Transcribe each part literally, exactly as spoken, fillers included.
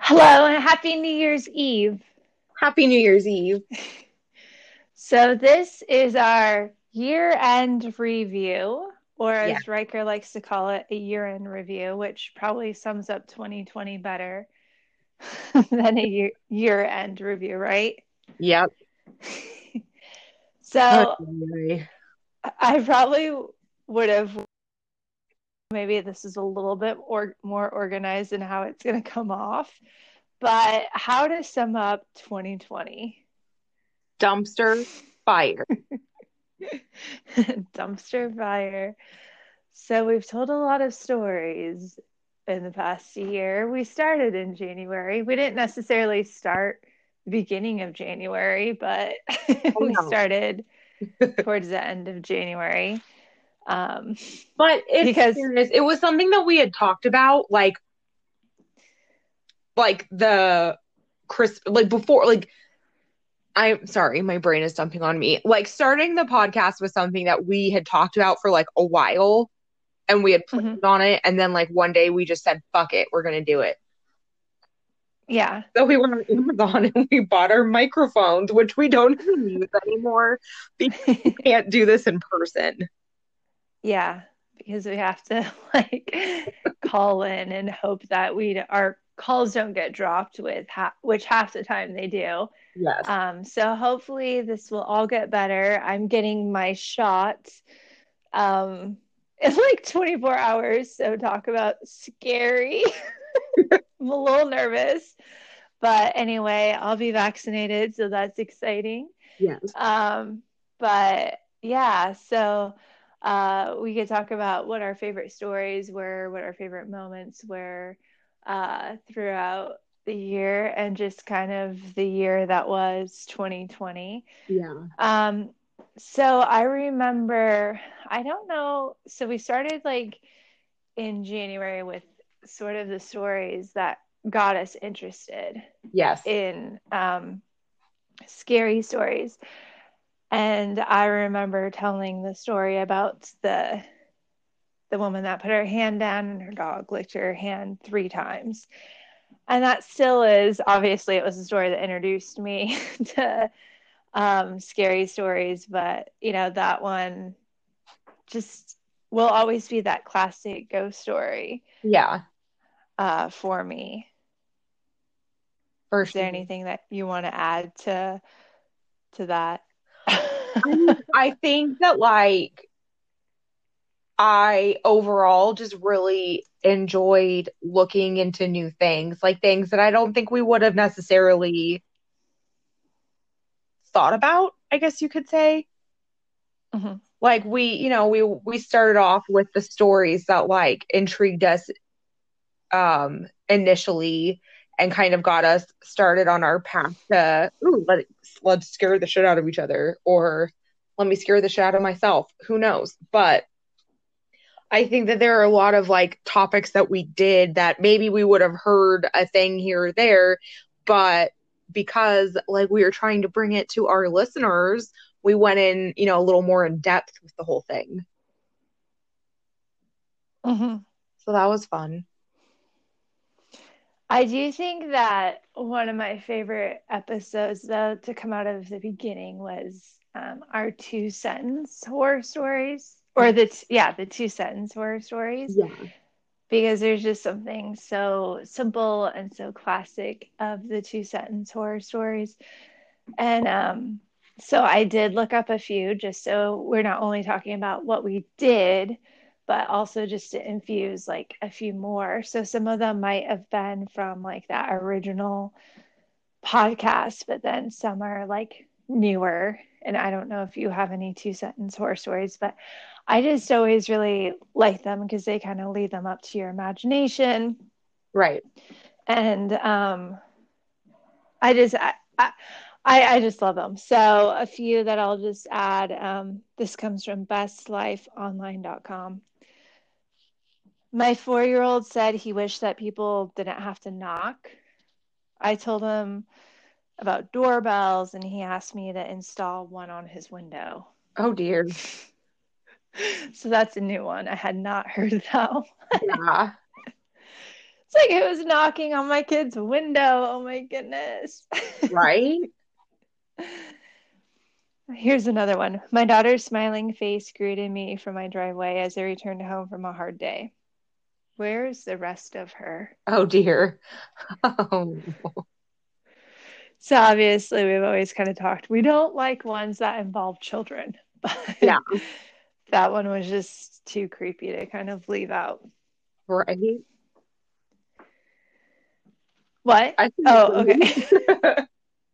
Hello and happy New Year's Eve. Happy New Year's Eve. So, this is our year-end review, or Yeah. as Riker likes to call it, a year-end review, which probably sums up twenty twenty better than a year year-end review, right? Yep. Oh, So, boy. I probably would have maybe this is a little bit or more organized in how it's going to come off, but how to sum up twenty twenty? Dumpster fire. Dumpster fire. So we've told a lot of stories in the past year. We started in January. We didn't necessarily start the beginning of January, but Oh, we no. started towards the end of January. Um, But it's because serious. It was something that we had talked about, like, like the Chris, like before, like, I'm sorry, my brain is dumping on me. Like, starting the podcast was something that we had talked about for like a while and we had mhm, planned on it. And then, like, one day we just said, fuck it, we're going to do it. yeah, So we went on Amazon and we bought our microphones, which we don't even use anymore because we can't do this in person. yeah, because we have to like call in and hope that we our calls don't get dropped with ha which half the time they do. Yes. Um, so hopefully this will all get better. I'm getting my shot um, in like twenty-four hours. So talk about scary. I'm a little nervous, but anyway, I'll be vaccinated, so that's exciting. Yes. Um, but yeah, so uh, we could talk about what our favorite stories were, what our favorite moments were uh, throughout the year, and just kind of the year that was twenty twenty. Yeah. Um, so I remember, I don't know, so we started like in January with sort of the stories that got us interested Yes. in um, scary stories. And I remember telling the story about the the woman that put her hand down and her dog licked her hand three times. And that still is obviously it was a story that introduced me to um, scary stories, but you know that one just will always be that classic ghost story Yeah, uh, for me. for Is there sure. anything that you want to add to to that? I mean, I think that like I overall just really enjoyed looking into new things, like things that I don't think we would have necessarily thought about, I guess you could say. Mhm. Like we, you know, we we started off with the stories that like intrigued us um initially and kind of got us started on our path to ooh, let let's scare the shit out of each other or let me scare the shit out of myself. Who knows? But I think that there are a lot of like topics that we did that maybe we would have heard a thing here or there, but because like we were trying to bring it to our listeners, we went in, you know, a little more in depth with the whole thing. Mhm. So that was fun. I do think that one of my favorite episodes, though, to come out of the beginning was um, our two sentence horror stories, or the t- yeah, the two sentence horror stories, Yeah. because there's just something so simple and so classic of the two sentence horror stories. And um, so I did look up a few just so we're not only talking about what we did, but also just to infuse like a few more. So some of them might have been from like that original podcast, but then some are like newer. And I don't know if you have any two sentence horror stories, but I just always really like them because they kind of leave them up to your imagination. Right. And um, I just I, I I just love them. So a few that I'll just add. Um, this comes from best life online dot com. My four-year-old said he wished that people didn't have to knock. I told him about doorbells and he asked me to install one on his window. Oh dear. So that's a new one. I had not heard that one. Yeah. like it was knocking on my kid's window. Oh my goodness. Right? Here's another one. My daughter's smiling face greeted me from my driveway as I returned home from a hard day. Where's the rest of her? Oh dear. Oh, So obviously we've always kind of talked. We don't like ones that involve children, yeah. but that one was just too creepy to kind of leave out. Right. What? I can Oh, agree. okay.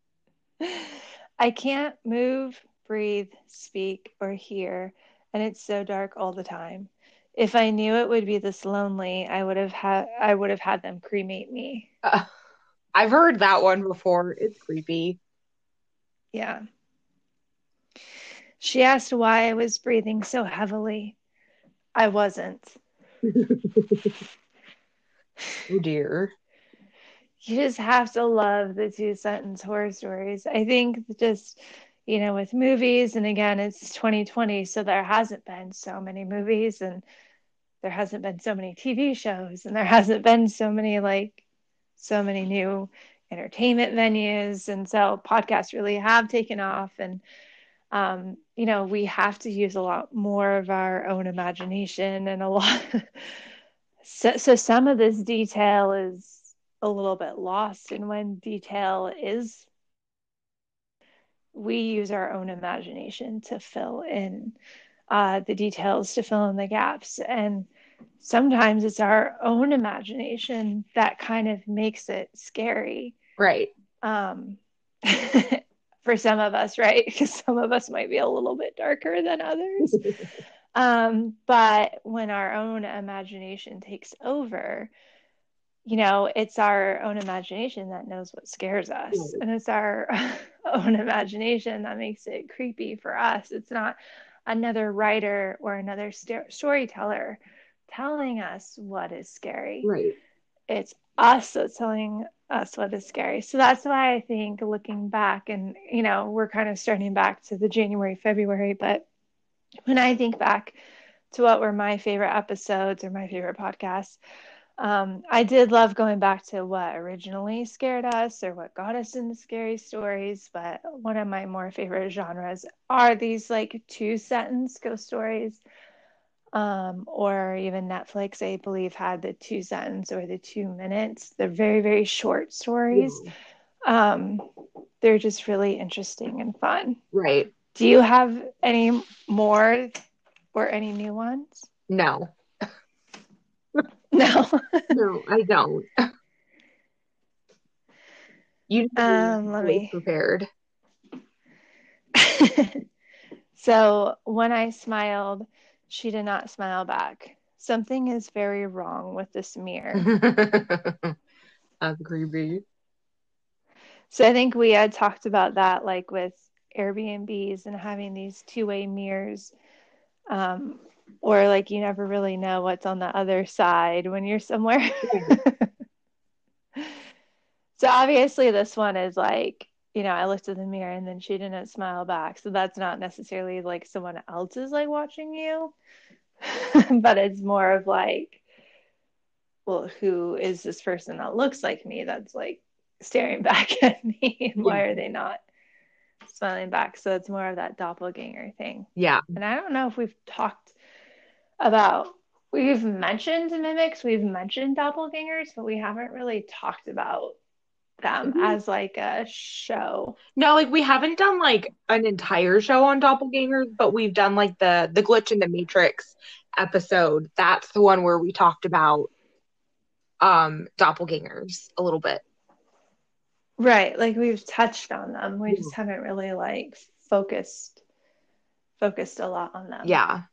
I can't move, breathe, speak, or hear, and it's so dark all the time. If I knew it would be this lonely, I would have had I would have had them cremate me. Uh, I've heard that one before. It's creepy. Yeah. She asked why I was breathing so heavily. I wasn't. Oh dear. You just have to love the two sentence horror stories. I think just, you know, with movies, and again, it's twenty twenty, so there hasn't been so many movies, and there hasn't been so many T V shows, and there hasn't been so many, like, so many new entertainment venues. And so podcasts really have taken off. And, um, you know, we have to use a lot more of our own imagination and a lot. so, so some of this detail is a little bit lost. And when detail is, we use our own imagination to fill in uh, the details, to fill in the gaps. And sometimes it's our own imagination that kind of makes it scary. Right. Um, for some of us, right? Because some of us might be a little bit darker than others. um, but when our own imagination takes over, you know, it's our own imagination that knows what scares us. Right. And it's our own imagination that makes it creepy for us. It's not another writer or another st- storyteller telling us what is scary. Right. It's us that's telling us what is scary. So that's why I think looking back, and, you know, we're kind of starting back to the January, February, but when I think back to what were my favorite episodes or my favorite podcasts, um, I did love going back to what originally scared us or what got us into scary stories. But one of my more favorite genres are these like two sentence ghost stories. Um, or even Netflix, I believe, had the two sentence or the two minutes. They're very, very short stories. Yeah. Um, they're just really interesting and fun. Right. Do you have any more or any new ones? No. No. No, I don't. You um, let always me. prepared. So when I smiled, she did not smile back. Something is very wrong with this mirror. That's creepy. So I think we had talked about that, like with Airbnbs and having these two-way mirrors, um, or like you never really know what's on the other side when you're somewhere. So obviously this one is like, you know, I looked in the mirror and then she didn't smile back. So that's not necessarily like someone else is like watching you, but it's more of like, well, who is this person that looks like me that's like staring back at me? And Yeah. why are they not smiling back? So it's more of that doppelganger thing. Yeah. And I don't know if we've talked about, we've mentioned mimics, we've mentioned doppelgangers, but we haven't really talked about them as like a show. No, like we haven't done like an entire show on doppelgangers, but we've done like the the glitch in the Matrix episode. That's the one where we talked about um doppelgangers a little bit. Right. Like we've touched on them. We Yeah. just haven't really like focused focused a lot on them. Yeah.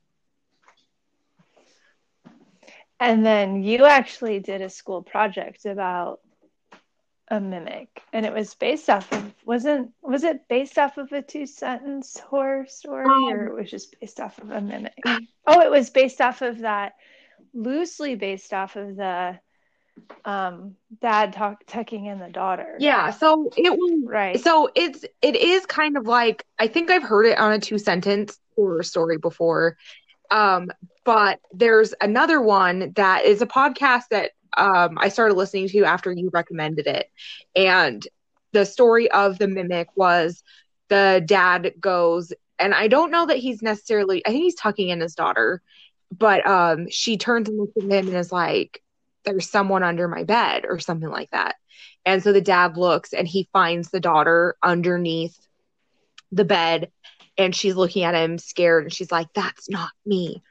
And then you actually did a school project about a mimic, and it was based off of, wasn't was it based off of a two sentence horror story, Um, or it was just based off of a mimic? Oh, it was based off of that, loosely based off of the um dad talk tucking in the daughter. Yeah, so it was Right. so it's it is kind of like, I think I've heard it on a two sentence horror story before. Um, but there's another one that is a podcast that um, I started listening to after you recommended it. And the story of the mimic was the dad goes, and I don't know that he's necessarily, I think he's tucking in his daughter, but um, she turns and looks at him and is like, there's someone under my bed or something like that. And so the dad looks and he finds the daughter underneath the bed, and she's looking at him scared, and she's like, that's not me.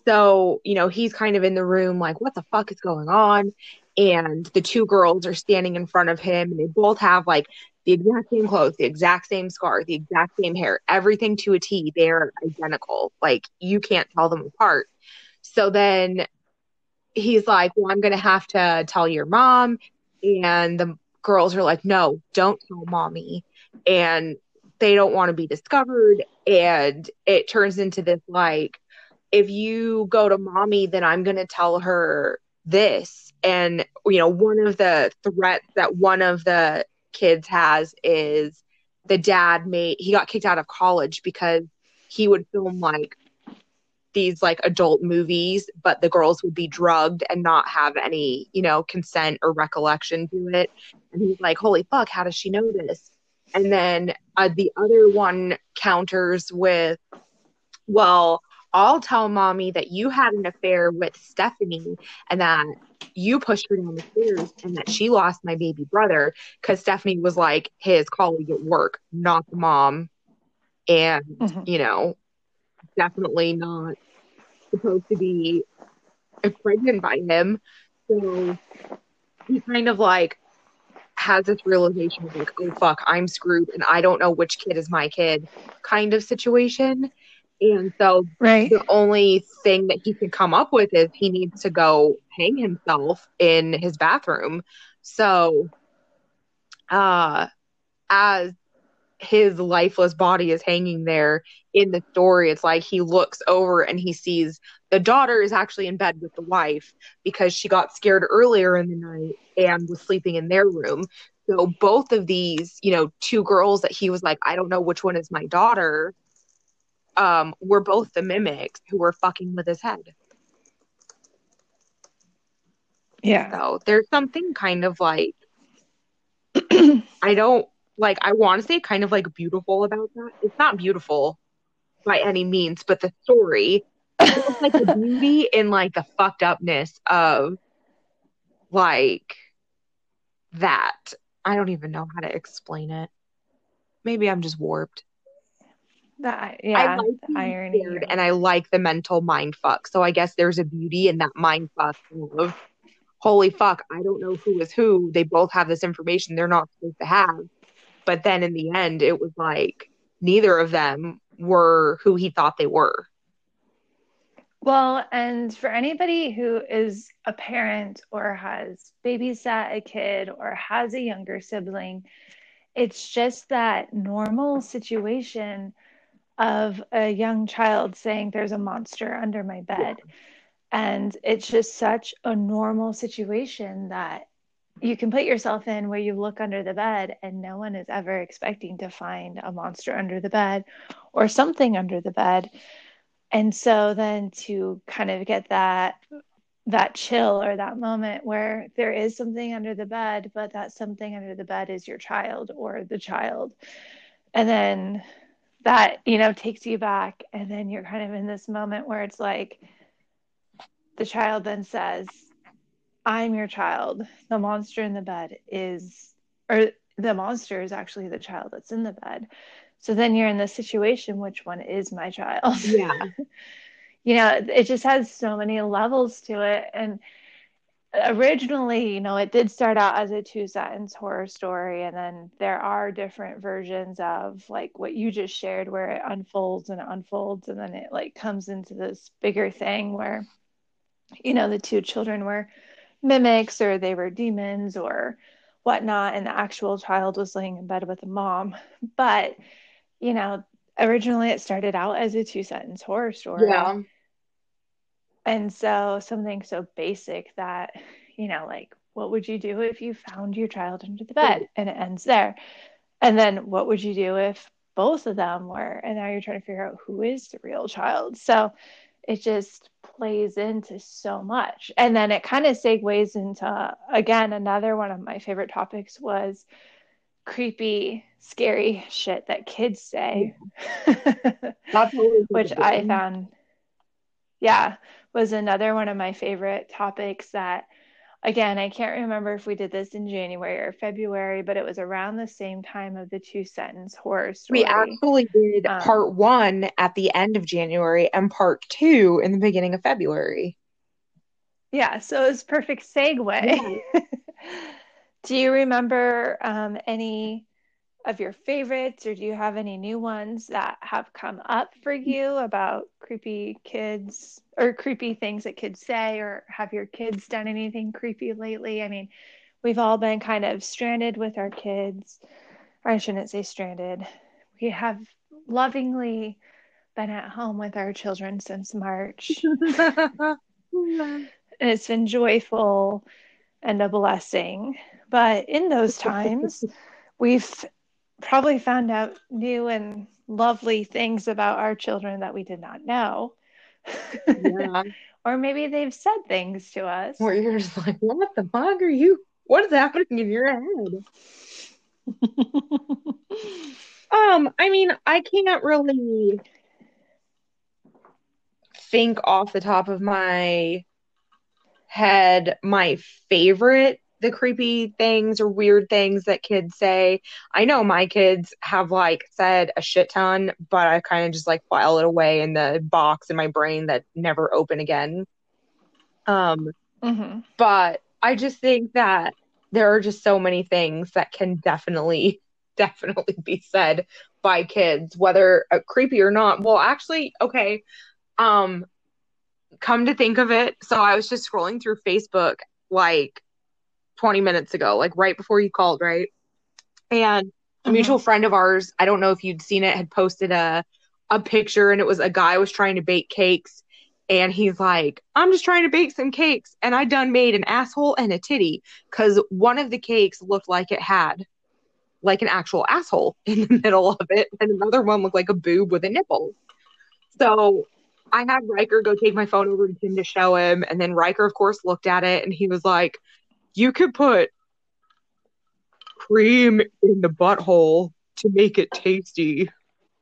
So, you know, he's kind of in the room like, what the fuck is going on? And the two girls are standing in front of him, and they both have like the exact same clothes, the exact same scar, the exact same hair, everything to a T. They're identical. Like, you can't tell them apart. So then he's like, well, I'm going to have to tell your mom. And the girls are like, no, don't tell mommy. And they don't want to be discovered. And it turns into this like, if you go to mommy, then I'm going to tell her this. And, you know, one of the threats that one of the kids has is the dad made, he got kicked out of college because he would film like these like adult movies, but the girls would be drugged and not have any, you know, consent or recollection to it. And he's like, holy fuck, how does she know this? And then uh, the other one counters with, well, I'll tell mommy that you had an affair with Stephanie and that you pushed her down the stairs and that she lost my baby brother because Stephanie was like his colleague at work, not the mom. And, mm-hmm. you know, definitely not supposed to be pregnant by him. So he kind of like has this realization of like, oh fuck, I'm screwed and I don't know which kid is my kid kind of situation. And so right. the only thing that he can come up with is he needs to go hang himself in his bathroom. So uh as his lifeless body is hanging there in the story, it's like he looks over and he sees the daughter is actually in bed with the wife because she got scared earlier in the night and was sleeping in their room. So both of these, you know, two girls that he was like, I don't know which one is my daughter, um, were both the mimics who were fucking with his head. Yeah. So there's something kind of like, I don't, like, I want to say kind of like beautiful about that. It's not beautiful by any means, but the story, it's like the beauty in like the fucked upness of like that. I don't even know how to explain it. Maybe I'm just warped. That, yeah, I like the irony scared, and I like the mental mind fuck. So I guess there's a beauty in that mind fuck of holy fuck, I don't know who is who. They both have this information they're not supposed to have. But then in the end, it was like neither of them were who he thought they were. Well, and for anybody who is a parent or has babysat a kid or has a younger sibling, it's just that normal situation of a young child saying there's a monster under my bed. Yeah. And it's just such a normal situation that you can put yourself in where you look under the bed and no one is ever expecting to find a monster under the bed or something under the bed. And so then to kind of get that that chill or that moment where there is something under the bed, but that something under the bed is your child or the child. And then that, you know, takes you back. And then you're kind of in this moment where it's like the child then says, I'm your child. The monster in the bed is, or the monster is actually the child that's in the bed. So then you're in this situation, which one is my child? Yeah. You know, it just has so many levels to it. And originally, you know, it did start out as a two sentence horror story. And then there are different versions of like what you just shared where it unfolds and it unfolds. And then it like comes into this bigger thing where, you know, the two children were mimics or they were demons or whatnot. And the actual child was laying in bed with the mom. But, you know, originally it started out as a two sentence horror story. Yeah. And so something so basic that, you know, like, what would you do if you found your child under the bed? And it ends there. And then what would you do if both of them were, and now you're trying to figure out who is the real child? So it just plays into so much. And then it kind of segues into, again, another one of my favorite topics was creepy, scary shit that kids say, That's always a which good I one. found, yeah, was another one of my favorite topics that, again, I can't remember if we did this in January or February, but it was around the same time of the two sentence horror We story. actually did Um, part one at the end of January and part two in the beginning of February. yeah, so it was perfect segue. Yeah. Do you remember um, any of your favorites, or do you have any new ones that have come up for you about creepy kids or creepy things that kids say, or have your kids done anything creepy lately? I mean, we've all been kind of stranded with our kids. Or I shouldn't say stranded. We have lovingly been at home with our children since March, and it's been joyful and a blessing. But in those times, we've probably found out new and lovely things about our children that we did not know. Yeah. Or maybe they've said things to us. Where you're just like, what the fuck are you? What is happening in your head? Um, I mean, I can't really think off the top of my head my favorite the creepy things or weird things that kids say. I know my kids have like said a shit ton, but I kind of just like file it away in the box in my brain that never open again. Um, Mm-hmm. but I just think that there are just so many things that can definitely, definitely be said by kids, whether uh, creepy or not. Well, actually, okay. Um, come to think of it, so I was just scrolling through Facebook like twenty minutes ago, like right before you called, right? And a Mm-hmm. mutual friend of ours, I don't know if you'd seen it, had posted a a picture and it was a guy was trying to bake cakes and he's like, I'm just trying to bake some cakes and I done made an asshole and a titty because one of the cakes looked like it had like an actual asshole in the middle of it and another one looked like a boob with a nipple. So I had Riker go take my phone over to him to show him. And then Riker, of course, looked at it and he was like, you could put cream in the butthole to make it tasty.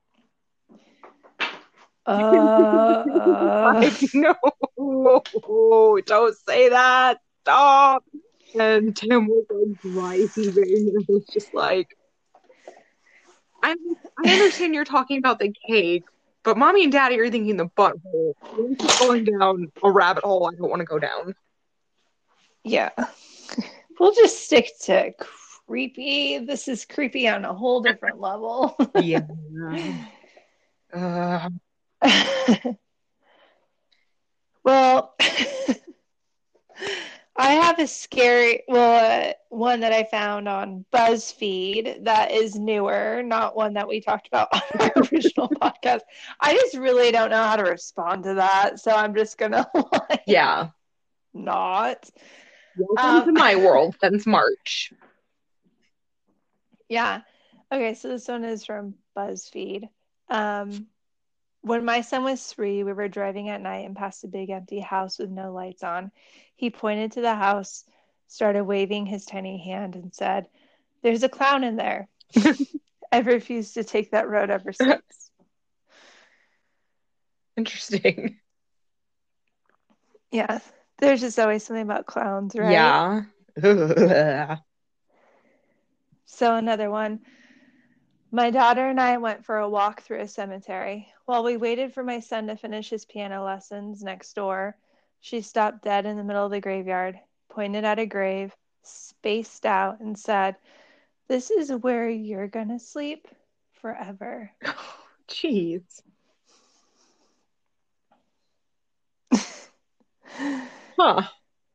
Uh, uh, Like, no, don't say that. Stop. And Tim was like dry heaving and was just like, I I understand you're talking about the cake, but mommy and daddy are thinking the butthole. This is going down a rabbit hole I don't want to go down. yeah. We'll just stick to creepy. This is creepy on a whole different level. Yeah. Uh, Well, I have a scary, well, uh, one that I found on BuzzFeed that is newer, not one that we talked about on our original podcast. I just really don't know how to respond to that, so I'm just gonna like yeah. not. Welcome Um, to my world since March. yeah. Okay, so this one is from BuzzFeed. Um, when my son was three, we were driving at night and passed a big empty house with no lights on. He pointed to the house, started waving his tiny hand, and said, "There's a clown in there." I've refused to take that road ever since. Interesting. Yeah, there's just always something about clowns, right? Yeah. Ugh. So, another one. My daughter and I went for a walk through a cemetery. While we waited for my son to finish his piano lessons next door, she stopped dead in the middle of the graveyard, pointed at a grave, spaced out, and said, "This is where you're gonna sleep forever." Jeez. Huh.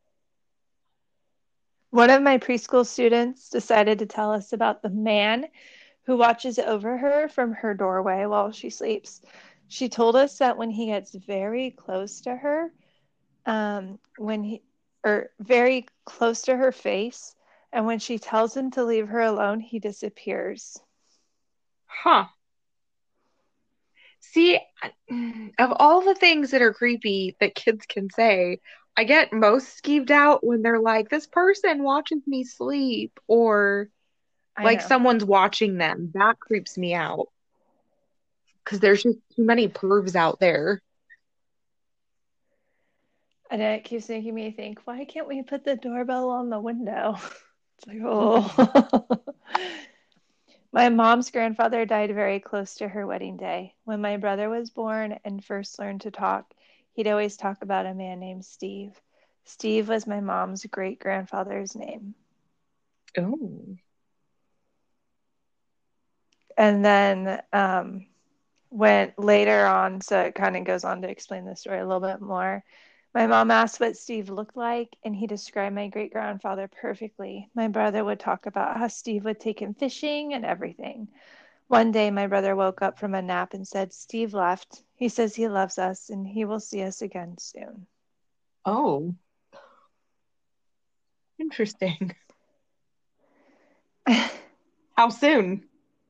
One of my preschool students decided to tell us about the man who watches over her from her doorway while she sleeps. She told us that when he gets very close to her, um, when he, or very close to her face, and when she tells him to leave her alone, he disappears. Huh. See, of all the things that are creepy that kids can say, I get most skeeved out when they're like, this person watches me sleep, or I like know. someone's watching them. That creeps me out because there's just too many pervs out there. And it keeps making me think, why can't we put the doorbell on the window? It's like, oh. My mom's grandfather died very close to her wedding day. When my brother was born and first learned to talk, he'd always talk about a man named Steve. Steve was my mom's great grandfather's name. Oh. And then um, went later on, so it kind of goes on to explain the story a little bit more. My mom asked what Steve looked like, and he described my great grandfather perfectly. My brother would talk about how Steve would take him fishing and everything. One day, my brother woke up from a nap and said, Steve left. He says he loves us and he will see us again soon. Oh, interesting. How soon?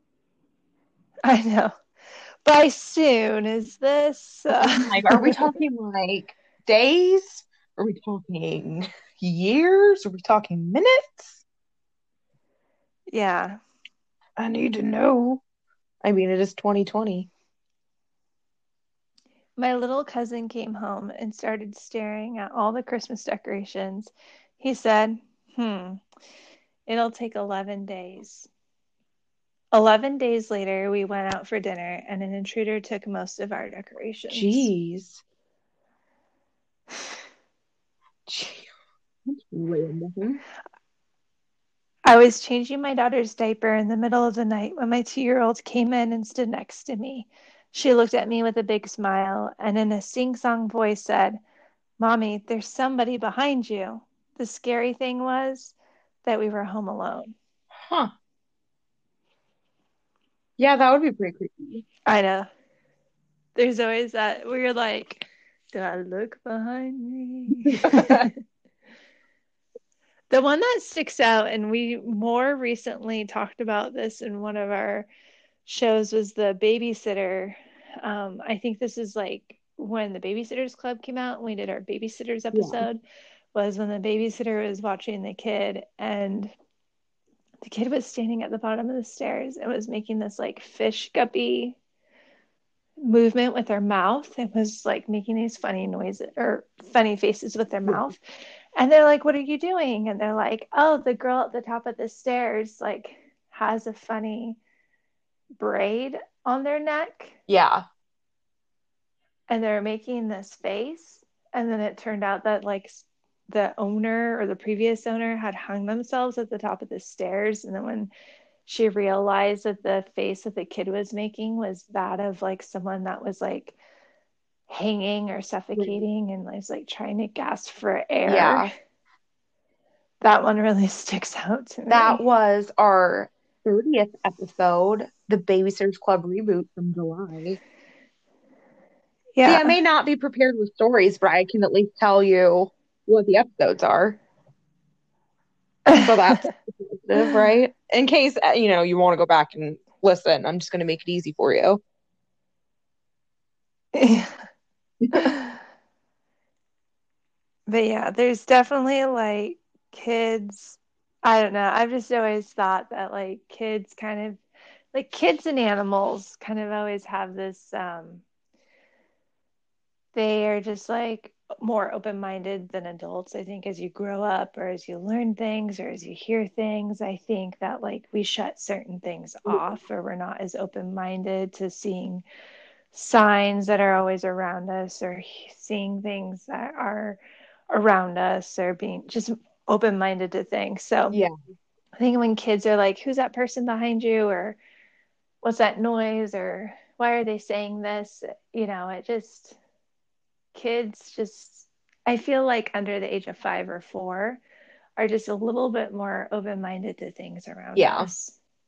I know. By soon, is this? Oh Uh... my, are we talking like days? Are we talking years? Are we talking minutes? yeah. I need to know. I mean, it is twenty twenty. My little cousin came home and started staring at all the Christmas decorations. He said, hmm, it'll take eleven days. eleven days later, we went out for dinner and an intruder took most of our decorations. Jeez. Gee, that's random. I was changing my daughter's diaper in the middle of the night when my two year old came in and stood next to me. She looked at me with a big smile and in a sing song voice said, Mommy, there's somebody behind you. The scary thing was that we were home alone. Huh. Yeah, that would be pretty creepy. I know. There's always that where you're like, do I look behind me? The one that sticks out, and we more recently talked about this in one of our shows, was the babysitter. Um, I think this is like when the Babysitters Club came out and we did our babysitters Yeah. episode, was when the babysitter was watching the kid and the kid was standing at the bottom of the stairs and was making this like fish guppy movement with their mouth and was like making these funny noises or funny faces with their Yeah. mouth. And they're like, what are you doing? And they're like, oh, the girl at the top of the stairs like has a funny braid on their neck Yeah. and they're making this face. And then it turned out that like the owner or the previous owner had hung themselves at the top of the stairs. And then when she realized that the face that the kid was making was that of like someone that was like hanging or suffocating and was like trying to gasp for air. Yeah. That one really sticks out to That me. was our thirtieth episode, the Babysitters Club reboot from July. See, I Yeah. may not be prepared with stories, but I can at least tell you what the episodes are. So that's positive, right? In case, uh, you know, you want to go back and listen, I'm just going to make it easy for you. But yeah, there's definitely like kids. I don't know. I've just always thought that like kids kind of like kids and animals kind of always have this um they are just like more open-minded than adults. I think as you grow up or as you learn things or as you hear things, I think that like we shut certain things off or we're not as open-minded to seeing signs that are always around us or seeing things that are around us or being just open-minded to things. So Yeah. I think when kids are like, who's that person behind you? Or what's that noise? Or why are they saying this? You know, it just, kids just, I feel like under the age of five or four are just a little bit more open-minded to things around Yeah. us.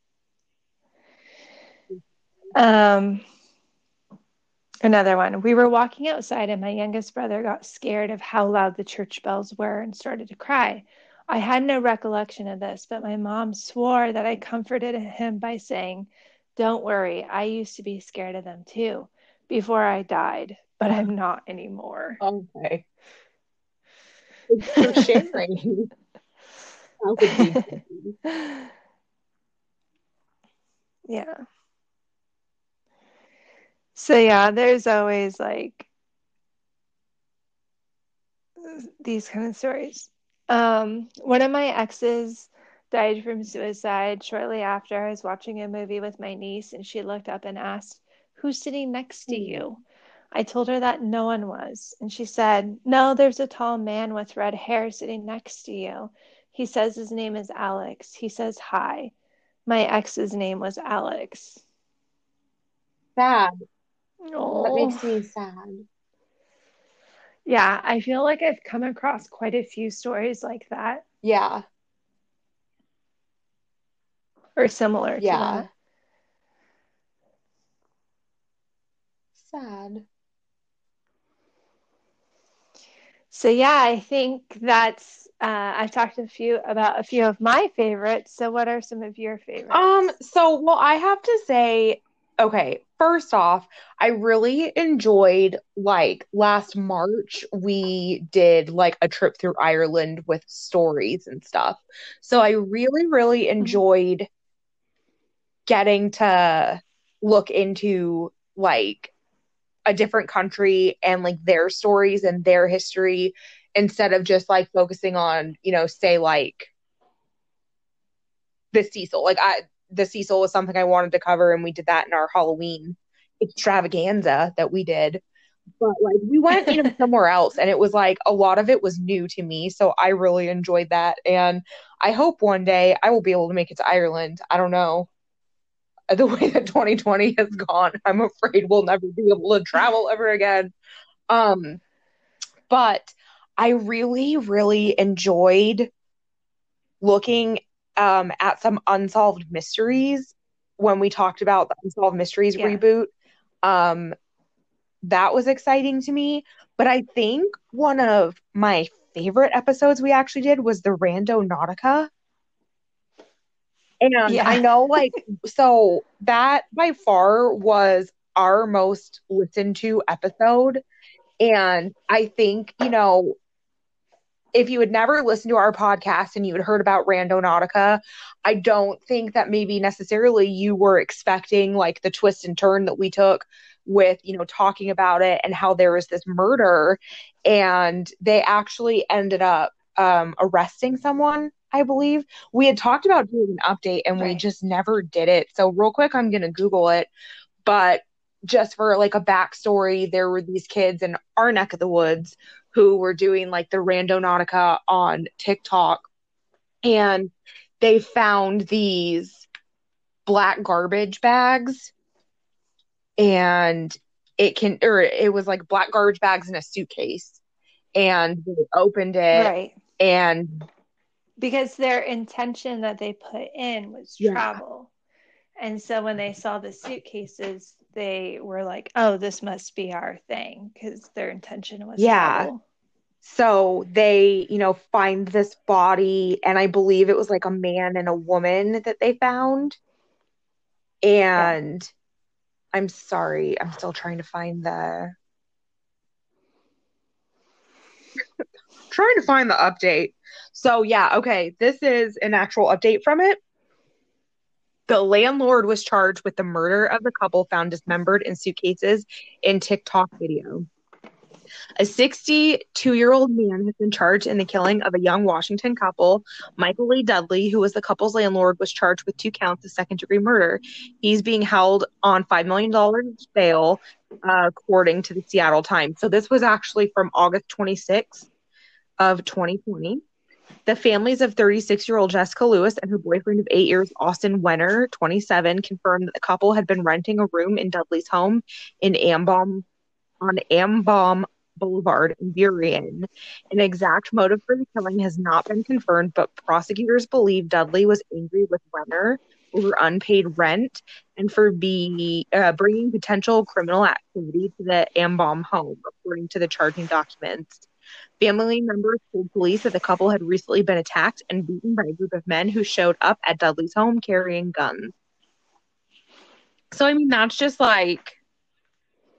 Um, Another one. We were walking outside, and my youngest brother got scared of how loud the church bells were and started to cry. I had no recollection of this, but my mom swore that I comforted him by saying, Don't worry, I used to be scared of them too. before I died, but I'm not anymore. Okay. Thanks for sharing. That would be creepy. Yeah. So yeah, there's always like these kind of stories. Um, one of my exes died from suicide shortly after I was watching a movie with my niece, and she looked up and asked, "Who's sitting next to Hmm. you?" I told her that no one was, and she said, "No, there's a tall man with red hair sitting next to you. He says his name is Alex. He says hi." My ex's name was Alex. Sad. That Oh, makes me sad. yeah, I feel like I've come across quite a few stories like that Yeah. or similar to Yeah. that. Sad. So yeah, I think that's uh, I've talked a few about a few of my favorites. So what are some of your Um, favorites? so well, I have to say, okay, first off, I really enjoyed like last March we did like a trip through Ireland with stories and stuff. So I really, really Mhm. enjoyed getting to look into like a different country and like their stories and their history instead of just like focusing on, you know, say like the Cecil. Like I the Cecil was something I wanted to cover and we did that in our Halloween extravaganza that we did. But like we went, you know, somewhere else and it was like a lot of it was new to me. So I really enjoyed that. And I hope one day I will be able to make it to Ireland. I don't know. The way that twenty twenty has gone, I'm afraid we'll never be able to travel ever again. Um, but I really, really enjoyed looking um, at some unsolved mysteries when we talked about the Unsolved Mysteries Yeah. reboot. Um, that was exciting to me. But I think one of my favorite episodes we actually did was the Rando Nautica. And I Yeah. know, like, so that by far was our most listened to episode. And I think, you know, if you had never listened to our podcast and you had heard about Randonautica, I don't think that maybe necessarily you were expecting like the twist and turn that we took with, you know, talking about it and how there was this murder. And they actually ended up um, arresting someone, I believe. We had talked about doing an update and we Right. just never did it. So, real quick, I'm going to Google it. But just for like a backstory, there were these kids in our neck of the woods who were doing like the Randonautica on TikTok, and they found these black garbage bags, and it can, or it was like black garbage bags in a suitcase, and they opened it, Right. and Because their intention that they put in was yeah, travel. And so when they saw the suitcases, they were like, "Oh, this must be our thing," because their intention was yeah. travel. So they, you know, find this body, and I believe it was like a man and a woman that they found. Yeah. And I'm sorry, I'm still trying to find the trying to find the update. So yeah, okay, this is an actual update from it. The landlord was charged with the murder of the couple found dismembered in suitcases in TikTok video. A sixty-two-year-old man has been charged in the killing of a young Washington couple. Michael Lee Dudley, who was the couple's landlord, was charged with two counts of second-degree murder. He's being held on five million dollars bail, uh, according to the Seattle Times. So this was actually from August twenty-sixth of twenty twenty. The families of thirty-six-year-old Jessica Lewis and her boyfriend of eight years, Austin Wenner, twenty-seven, confirmed that the couple had been renting a room in Dudley's home in Ambom on Ambom Boulevard in Burien. An exact motive for the killing has not been confirmed, but prosecutors believe Dudley was angry with Wenner over unpaid rent and for be, uh, bringing potential criminal activity to the Ambom home, according to the charging documents. Family members told police that the couple had recently been attacked and beaten by a group of men who showed up at Dudley's home carrying guns. So, I mean, that's just like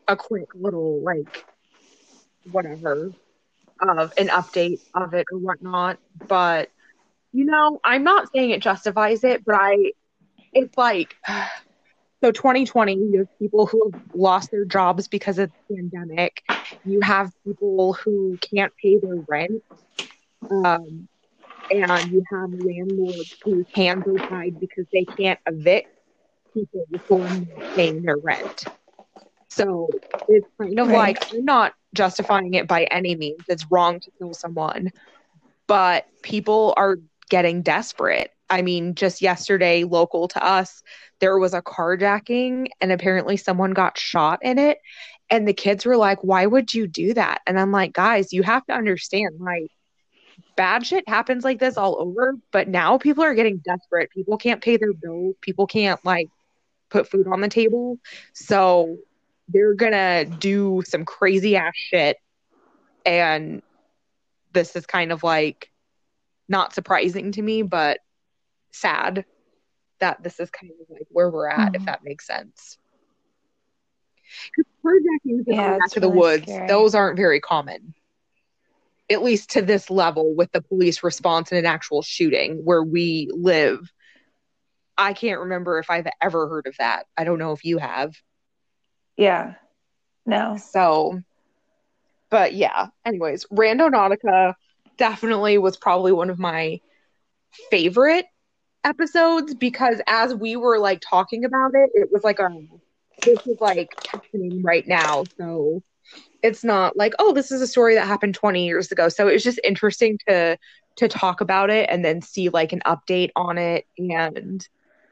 a quick little like whatever of an update of it or whatnot. But you know, I'm not saying it justifies it, but I it's like so twenty twenty, you have people who have lost their jobs because of the pandemic. You have people who can't pay their rent. Um, and you have landlords whose hands are tied because they can't evict people for not paying their rent. So it's kind of Right. like, I'm not justifying it by any means. It's wrong to kill someone, but people are getting desperate. I mean, just yesterday, local to us, there was a carjacking and apparently someone got shot in it. And the kids were like, why would you do that? And I'm like, guys, you have to understand, like, bad shit happens like this all over, but now people are getting desperate. People can't pay their bills. People can't, like, put food on the table. So they're gonna do some crazy ass shit. And this is kind of like not surprising to me, but sad that this is kind of like where we're at, Mm. if that makes sense. Carjackings in Yeah, our neck it's of the really woods, scary. those aren't very common. At least to this level with the police response in an actual shooting where we live. I can't remember if I've ever heard of that. I don't know if you have. Yeah. No. So, but yeah. Anyways, Randonautica definitely was probably one of my favorite episodes because as we were like talking about it, it was like, um, this is like happening right now. So it's not like, oh, this is a story that happened twenty years ago. So it was just interesting to to talk about it and then see like an update on it. And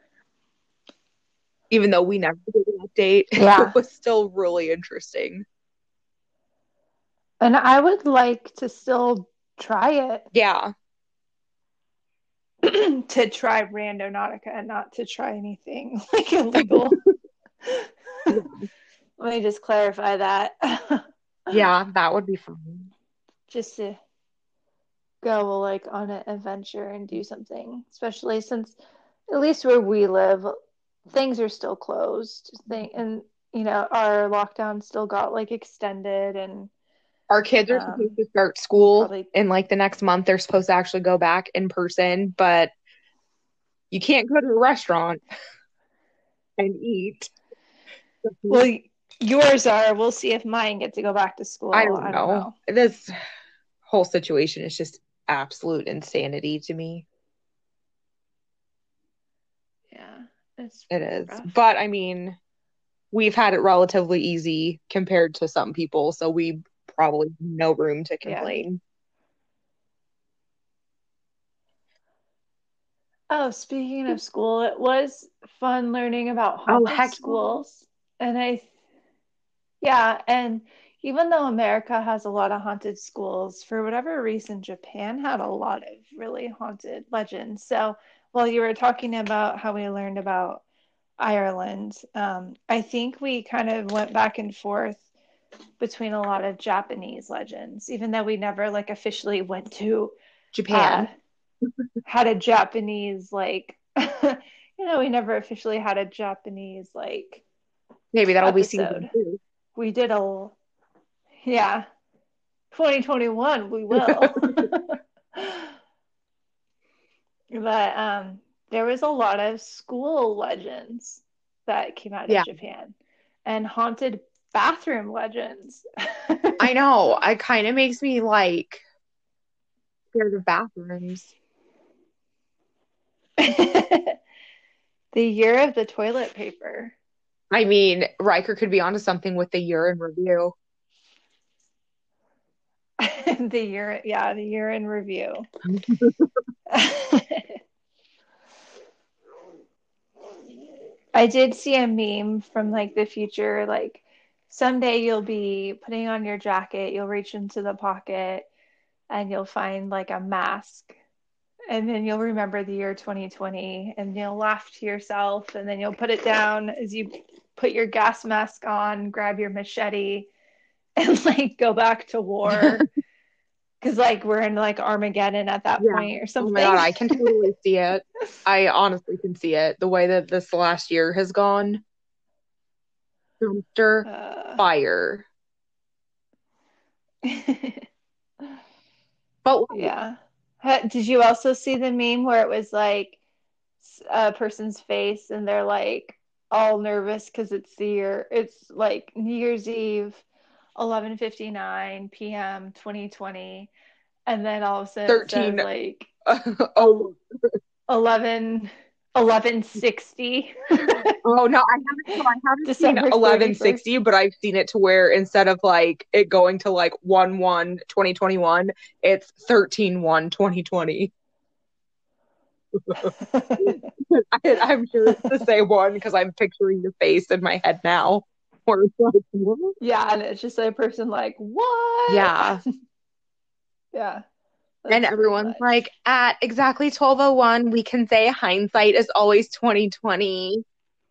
even though we never did an update, Yeah. it was still really interesting. And I would like to still try it. Yeah. To try Randonautica and not to try anything like illegal. Yeah. Let me just clarify that. Yeah, that would be fun. Just to go like on an adventure and do something, especially since at least where we live, things are still closed. Thing and you know our lockdown still got like extended, and our kids are um, supposed to start school probably in like the next month. They're supposed to actually go back in person, but you can't go to a restaurant and eat. Well, yours are. We'll see if mine get to go back to school. I don't I know. don't know. This whole situation is just absolute insanity to me. Yeah, it's It is. rough. But I mean, we've had it relatively easy compared to some people, so we probably have no room to complain. Oh, speaking of school, it was fun learning about haunted Oh, heck schools. And I, yeah, and even though America has a lot of haunted schools, for whatever reason, Japan had a lot of really haunted legends. So while you were talking about how we learned about Ireland, um, I think we kind of went back and forth between a lot of Japanese legends, even though we never like officially went to Japan. uh, had a Japanese like you know we never officially had a Japanese like Maybe that'll be episode. season two. We did a yeah twenty twenty-one we will. But um there was a lot of school legends that came out of Yeah. Japan and haunted bathroom legends. I know. It kind of makes me like scared of bathrooms. The year of the toilet paper. I mean, Riker could be onto something with the year in review. The year, yeah, the year in review. I did see a meme from like the future, like someday you'll be putting on your jacket, you'll reach into the pocket and you'll find like a mask. And then you'll remember the year twenty twenty and you'll laugh to yourself and then you'll put it down as you put your gas mask on, grab your machete and like go back to war. Because like we're in like Armageddon at that Yeah. point or something. Oh my God, I can totally see it. I honestly can see it. The way that this last year has gone. dumpster Uh, fire. But like, yeah. Ha- Did you also see the meme where it was like s- a person's face and they're like all nervous because it's the year, it's like New Year's Eve, eleven fifty-nine p m twenty twenty, and then all of a sudden it says thirteen like oh eleven eleven sixty oh no, I haven't no, I haven't seen December eleven thirty-first. sixty, but I've seen it to where instead of like it going to like one one twenty twenty one, it's thirteen one twenty twenty. I, I'm sure it's the same one because I'm picturing the face in my head now. Or it's like, what? Yeah, and it's just a person like, what? Yeah. Yeah, And that's pretty everyone's much. like, at exactly twelve oh one, we can say hindsight is always twenty twenty.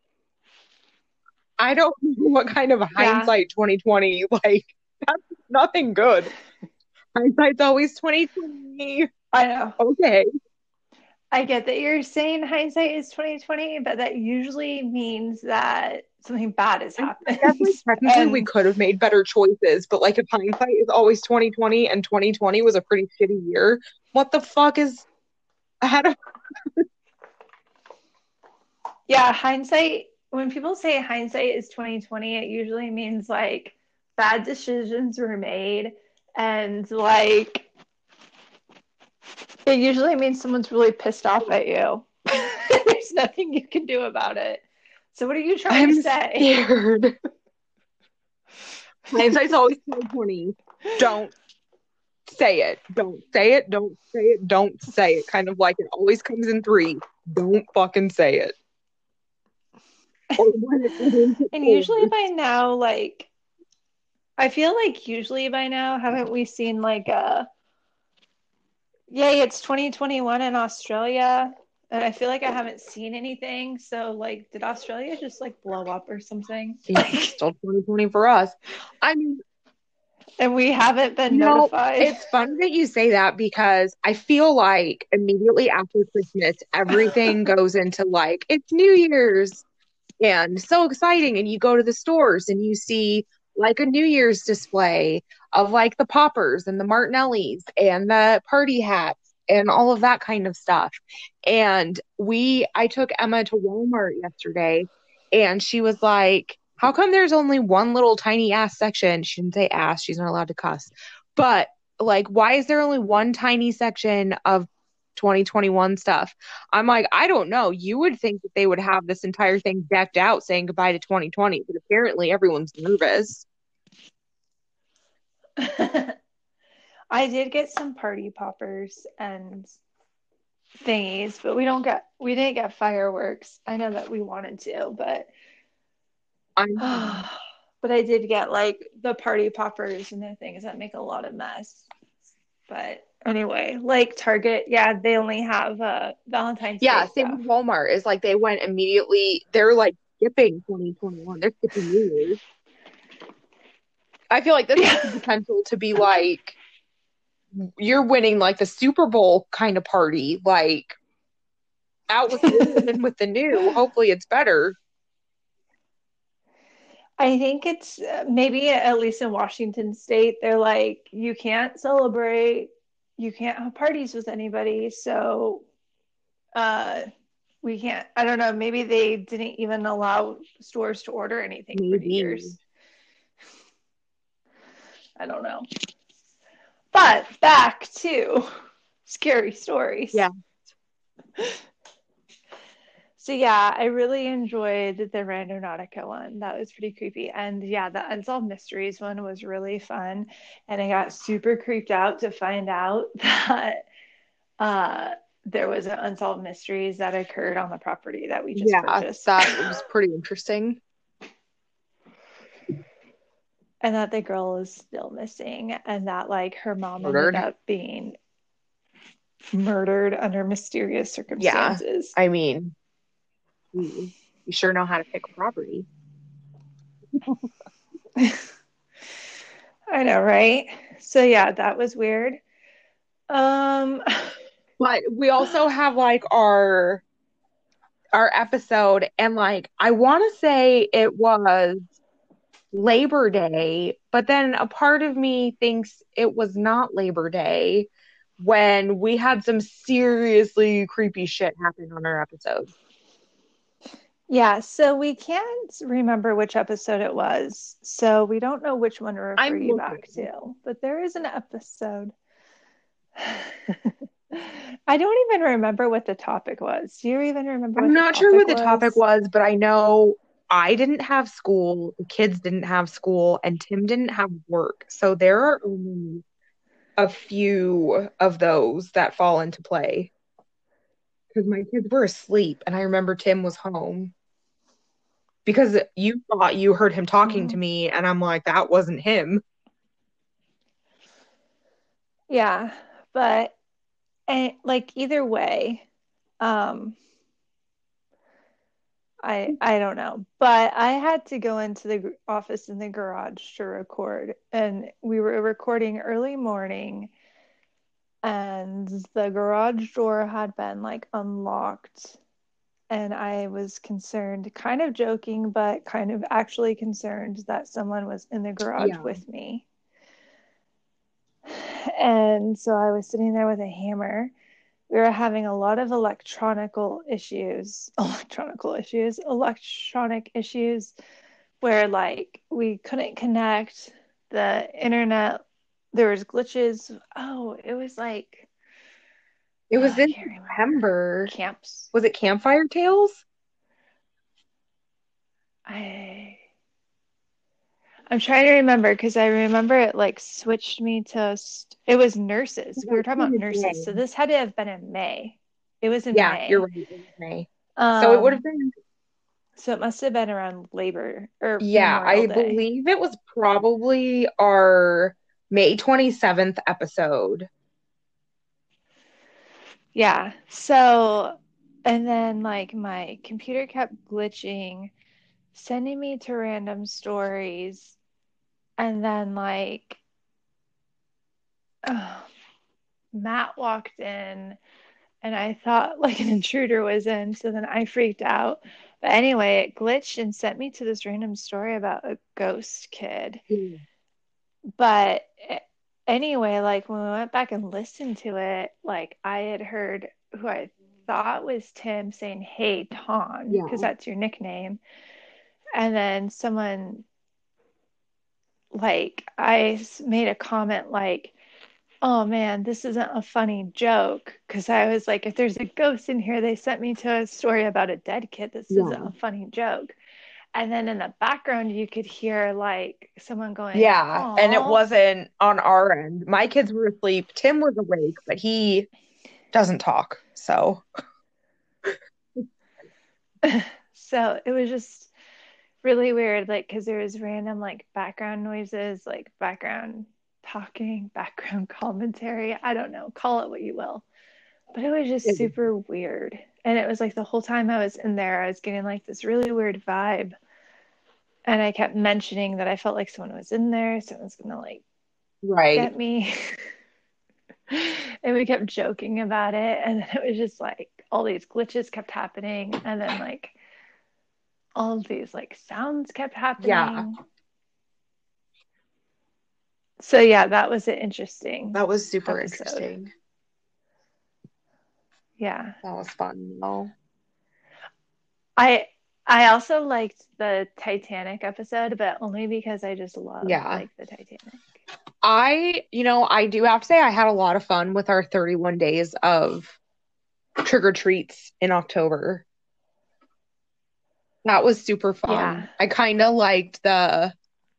I don't know what kind of Yeah, hindsight twenty twenty, like, that's nothing good. Hindsight's always twenty twenty. I know. Okay. I get that you're saying hindsight is twenty twenty, but that usually means that something bad has I, mean, I guess, happened. like, technically we And could have made better choices, but, like, if hindsight is always twenty twenty and twenty twenty was a pretty shitty year, what the fuck is ahead of yeah, hindsight, when people say hindsight is twenty twenty, it usually means like bad decisions were made and like it usually means someone's really pissed off at you. There's nothing you can do about it. So what are you trying to I'm say? scared. Hindsight's always twenty twenty. Don't say it. Don't say it. Don't say it. Don't say it. Kind of like it always comes in three. Don't fucking say it. Or when it begins And four. usually by now, like I feel like usually by now, haven't we seen like a yay, it's twenty twenty-one in Australia? And I feel like I haven't seen anything. So like did Australia just like blow up or something? Yeah, it's still twenty twenty for us. I mean, And we haven't been you know, notified. it's funny that you say that because I feel like immediately after Christmas, everything goes into like, it's New Year's and so exciting. And you go to the stores and you see like a New Year's display of like the poppers and the Martinellis and the party hats and all of that kind of stuff. And we, I took Emma to Walmart yesterday and she was like, how come there's only one little tiny ass section? She didn't say ass, she's not allowed to cuss. But like, why is there only one tiny section of twenty twenty-one stuff? I'm like, I don't know. You would think that they would have this entire thing decked out saying goodbye to twenty twenty, but apparently everyone's nervous. I did get some party poppers and thingies, but we don't get we didn't get fireworks. I know that we wanted to, but I'm but I did get like the party poppers and the things that make a lot of mess. But anyway, like Target, yeah, they only have uh Valentine's yeah, Day same stuff. with Walmart. Is like they went immediately. They're like skipping twenty twenty-one. They're skipping New Year's. I feel like this has the potential to be like you're winning like the Super Bowl kind of party, like out with the old and with the new. Hopefully, it's better. I think it's uh, maybe at least in Washington State, they're like, you can't celebrate, you can't have parties with anybody, so uh, we can't. I don't know. Maybe they didn't even allow stores to order anything for New Maybe. Year's. I don't know. But back to scary stories. Yeah. So yeah, I really enjoyed the Randonautica one. That was pretty creepy. And yeah, the Unsolved Mysteries one was really fun. And I got super creeped out to find out that uh, there was an Unsolved Mysteries that occurred on the property that we just Yeah, purchased. that was pretty interesting. And that the girl is still missing and that like her mom Murdered. ended up being murdered under mysterious circumstances. Yeah, I mean, you, you sure know how to pick a property. I know, right? So yeah, that was weird. Um But we also have like our our episode and like I want to say it was Labor Day, but then a part of me thinks it was not Labor Day when we had some seriously creepy shit happen on our episode. Yeah, so we can't remember which episode it was. So we don't know which one to refer I'm you back looking. to. But there is an episode. I don't even remember what the topic was. Do you even remember I'm what the not sure what topic the topic was? was, but I know I didn't have school, the kids didn't have school, and Tim didn't have work. So there are only a few of those that fall into play because my kids were asleep and I remember Tim was home because you thought you heard him talking to Mm. me and I'm like, that wasn't him. Yeah, but and like either way, um I I don't know, but I had to go into the gr- office in the garage to record, and we were recording early morning, and the garage door had been like unlocked, and I was concerned, kind of joking, but kind of actually concerned that someone was in the garage Yeah. with me. And so I was sitting there with a hammer. We were having a lot of electronical issues, electronical issues, electronic issues where like we couldn't connect the internet. There was glitches. Oh, it was like It oh, was I in can't remember. September. Camps. Was it Campfire Tales? I I'm trying to remember because I remember it like switched me to st- it was nurses. We were That's talking in about the nurses. So day. this had to have been in May. It was in Yeah, you're May. right. It was May. So it would have Um, been, so it must have been around Labor or yeah, Memorial I Day. believe it was probably our May twenty-seventh episode. Yeah. So and then like my computer kept glitching, sending me to random stories, and then like oh, Matt walked in and I thought like an intruder was in, so then I freaked out. But anyway, it glitched and sent me to this random story about a ghost kid. Yeah. But eh, anyway, like when we went back and listened to it, like I had heard who I thought was Tim saying, "Hey, Ton," because Yeah. that's your nickname. And then someone like I made a comment like, "Oh man, this isn't a funny joke." Because I was like, if there's a ghost in here, they sent me to a story about a dead kid. This isn't Yeah. a funny joke. And then in the background, you could hear like someone going, Yeah. And it "Oh." wasn't on our end. My kids were asleep. Tim was awake, but he doesn't talk. So, So it was just really weird, like, because there was random like background noises, like background talking, background commentary. I don't know, call it what you will. But it was just it was, super weird. And it was like the whole time I was in there, I was getting like this really weird vibe. And I kept mentioning that I felt like someone was in there, someone's gonna like right. get me. And we kept joking about it. And then it was just like all these glitches kept happening. And then like all of these like sounds kept Yeah. happening. So yeah, that was an interesting That was super episode. interesting. Yeah. That was fun, though. I I also liked the Titanic episode, but only because I just love Yeah. like the Titanic. I, you know, I do have to say I had a lot of fun with our thirty-one days of trick or treats in October. That was super Yeah. fun. I kind of liked the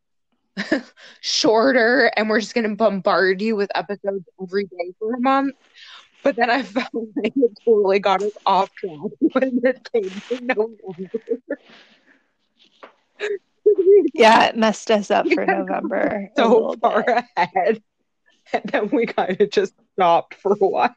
shorter and we're just going to bombard you with episodes every day for a month. But then I felt like it totally got us off track when it came to November. Yeah, it messed us up We for had gone November a so little far bit. ahead, and then we kind of just stopped for a while.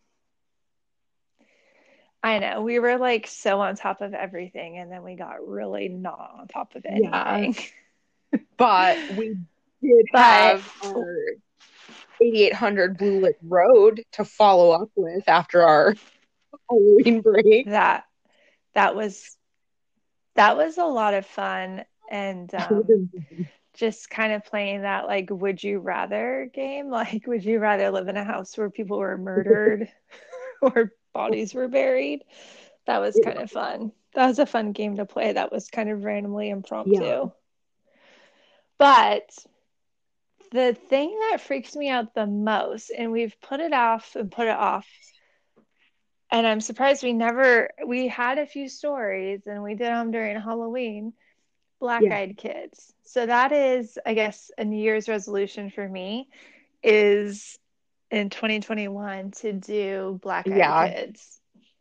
I know. We were like so on top of everything, and then we got really not on top of Yeah, anything. but we did But have our eighty-eight hundred Blue Lit Road to follow up with after our Halloween break. that that was that was a lot of fun. and um, just kind of playing that like would you rather game. Like, would you rather live in a house where people were murdered or bodies were buried? That was kind of fun. That was a fun game to play. That was kind of randomly impromptu. Yeah. But the thing that freaks me out the most, and we've put it off and put it off, and I'm surprised we never, we had a few stories and we did them during Halloween, Black Yeah. Eyed Kids. So that is, I guess, a New Year's resolution for me is in twenty twenty-one to do Black Eyed Yeah. Kids.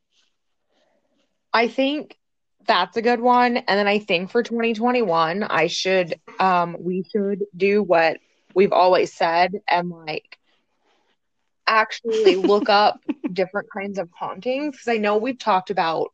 I think that's a good one. And then I think for twenty twenty-one, I should, um, we should do what we've always said and like actually look up different kinds of hauntings. Because I know we've talked about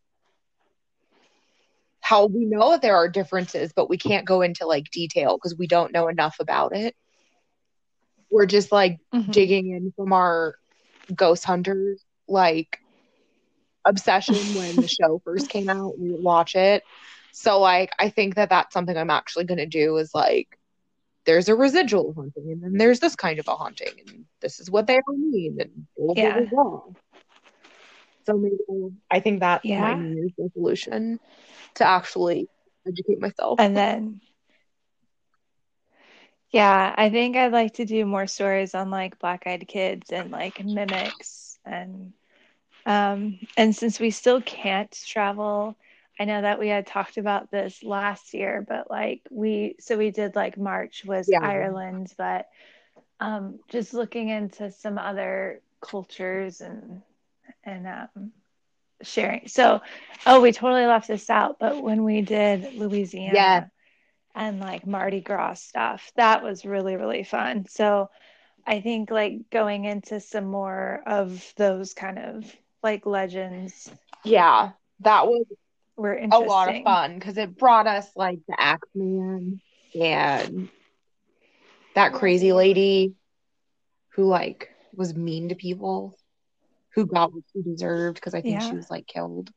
how we know that there are differences, but we can't go into like detail because we don't know enough about it. We're just like Mhm. digging in from our ghost hunters like obsession when the show first came out. We would watch it. So like I think that that's something I'm actually going to do is like there's a residual haunting and then there's this kind of a haunting and this is what they all mean and blah, blah, Yeah. blah, blah. So maybe I think that's Yeah. my New Year's resolution to actually educate myself. And then, yeah, I think I'd like to do more stories on like Black Eyed Kids and like mimics and um and since we still can't travel, I know that we had talked about this last year, but like we so we did like March was Yeah. Ireland, but um just looking into some other cultures and and um sharing. So, oh, we totally left this out, but when we did Louisiana Yes. and like Mardi Gras stuff, that was really, really fun. So I think like going into some more of those kind of like legends Yeah. That was were a interesting. lot of fun because it brought us like the Axeman and that crazy lady who like was mean to people who got what she deserved because I think Yeah. she was like killed.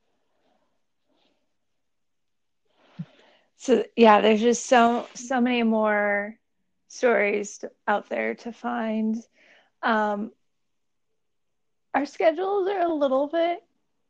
So yeah, there's just so so many more stories out there to find. Um, our schedules are a little bit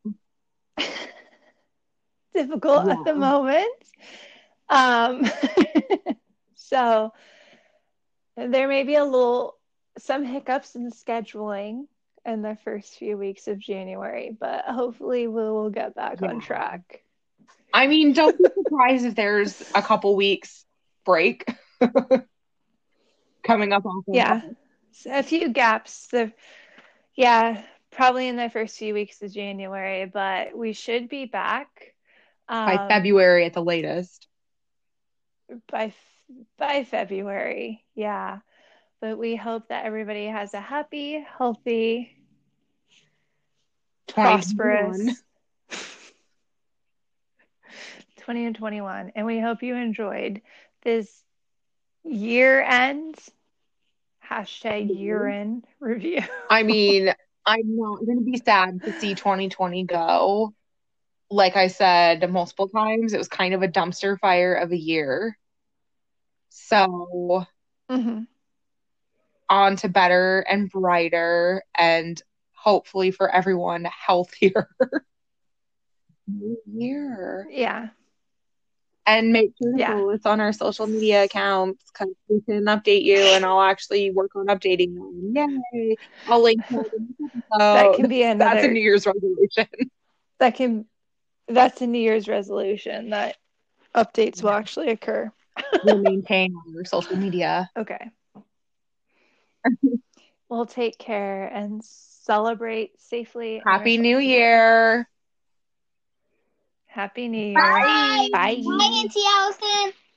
difficult Yeah. at the moment. Um, so there may be a little some hiccups in scheduling in the first few weeks of January, but hopefully we will get back Yeah. on track. I mean, don't be surprised if there's a couple weeks break coming up on Yeah. So a few gaps. The, yeah, probably in the first few weeks of January, but we should be back by um, February at the latest. By by February, yeah. But we hope that everybody has a happy, healthy, prosperous twenty and twenty-one. And we hope you enjoyed this year end hashtag year end review. I mean, I'm not going to be sad to see twenty twenty go. Like I said multiple times, it was kind of a dumpster fire of a year. So mm-hmm. on to better and brighter and hopefully for everyone healthier new year. Yeah. And make sure to yeah. follow us on our social media accounts because we can update you and I'll actually work on updating them. Yay! I'll link to that can be another. That's a New Year's resolution. That can. That's a New Year's resolution that updates will actually occur. We'll maintain our social media. Okay. We'll take care and celebrate safely. Happy New Year. Happy New Year. Bye. Bye. Bye, Auntie Allison.